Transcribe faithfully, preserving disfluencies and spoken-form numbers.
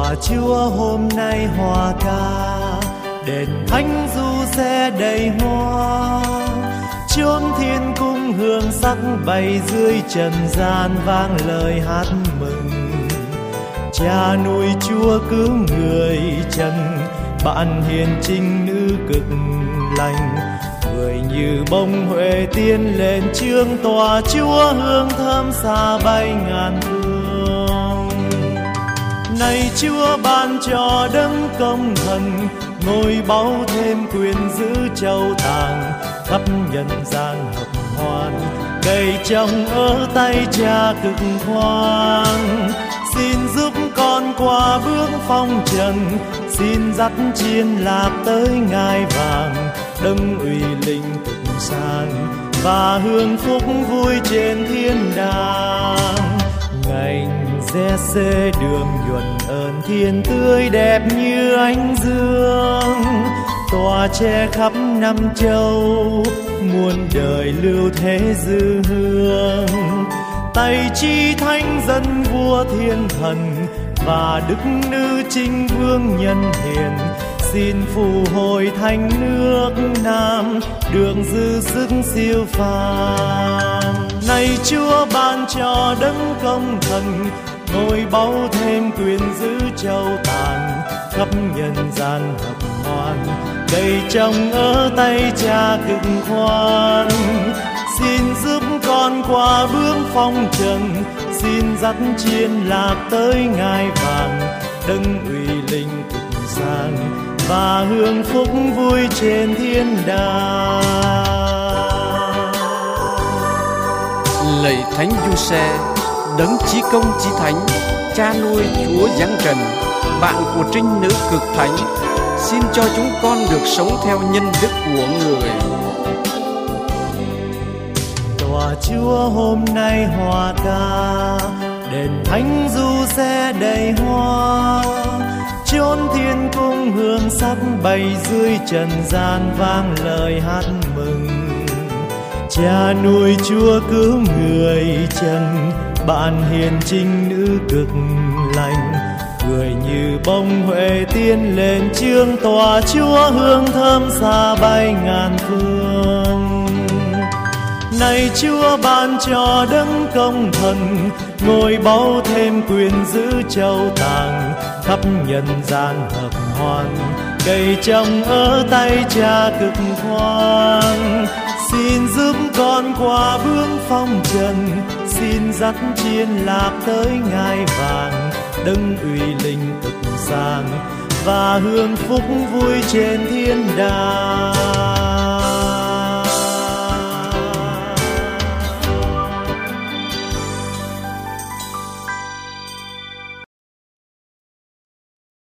Tòa Chúa hôm nay hòa ca, đền thánh du xe đầy hoa, chốn thiên cung hương sắc bay dưới trần gian vang lời hát mừng. Cha nuôi Chúa cứu người trần, bạn hiền trinh nữ cực lành, người như bông huệ tiên lên chương. Tòa Chúa hương thơm xa bay ngàn phương. Này Chúa ban cho đấng công thần, ngôi báu thêm quyền giữ châu tàng, khắp nhân gian hợp hoan, cây trồng ở tay Cha cực khoan. Xin giúp con qua bước phong trần, xin dắt chiên lạc tới ngai vàng, đấng uy linh cực sang và hương phúc vui trên thiên đàng. Ngành Giê-xê đường nhuận ơn thiên tươi đẹp như ánh dương, tỏa che khắp năm châu, muôn đời lưu thế dư hương. Tay chi thánh dân vua thiên thần và đức nữ trinh vương nhân hiền, xin phù hồi thành nước Nam được dư sức siêu phàm. Này Chúa ban cho đấng công thần, ngôi báu thêm quyền giữ châu tàng, khắp nhân gian hợp hoan, cây trồng ở tay Cha cực khoan. Xin giúp con qua bước phong trần, xin dắt chiên lạc tới ngai vàng, đấng uy linh cực sang và hương phúc vui trên thiên đàng. Lạy Thánh Giuse, đấng chí công chí thánh, cha nuôi Chúa giáng trần, bạn của trinh nữ cực thánh, xin cho chúng con được sống theo nhân đức của người. Tòa Chúa hôm nay hòa ca, đền thánh du xe đầy hoa, chốn thiên cung hương sắc bay dưới trần gian vang lời hát mừng. Cha nuôi Chúa cứu người trần, bạn hiền trinh nữ cực lành, người như bông huệ tiên lên chương. Tòa Chúa hương thơm xa bay ngàn phương. Này Chúa ban cho đấng công thần, ngôi báu thêm quyền giữ châu tàng, khắp nhân gian hợp hoan, cây trồng ở tay Cha cực khoan. Xin giúp con qua bước phong trần, xin dắt chiên lạc tới ngai vàng, đấng uy linh cực sang và hương phúc vui trên thiên đàng.